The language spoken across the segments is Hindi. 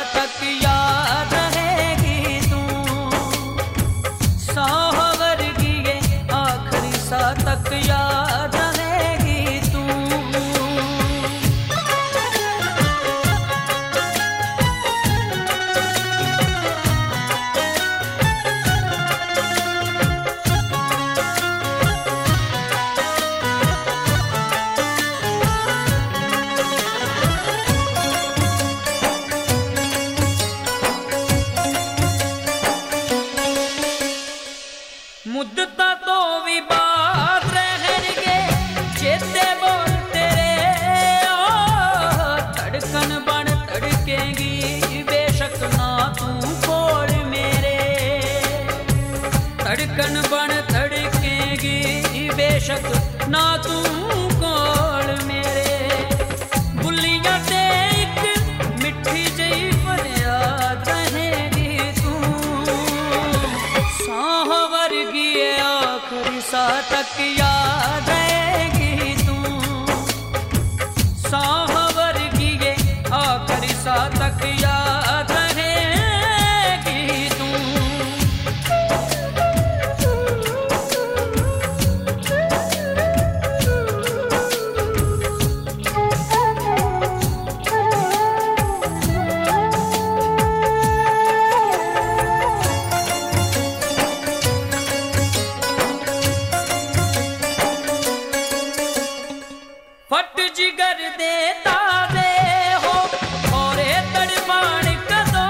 तक याद रहेगी तू, साहवर की ये आखिरी सा तक याद रहेगी तू। मुद्दता तो भी बात रहनगे चेते बोल तेरे, धड़कन बन धड़केगी बेशक ना तू कोल मेरे, धड़कन बन धड़केगी बेशक ना तू कोल मेरे। बुलियां ते एक मिठी जई फरियाद रहेगी तू, साहवर की ये आखिरी सा तक याद रहेगी तू, साहवर की ये आखिरी सा तक याद रहेगी तू। फट जिगर देता दे हो औरे तड़पान कदों,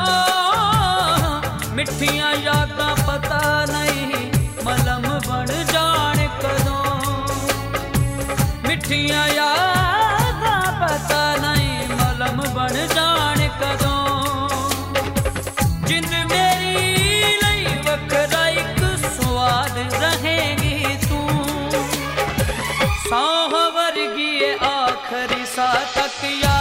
मिठियां यादां पता नहीं मलम बन जान कदों, मिठियां यादां पता नहीं मलम बन जान कदों। जिंद मेरी लई वखरा इक स्वाद रहेगी तू, साहवर की ये आखिरी सा तक याद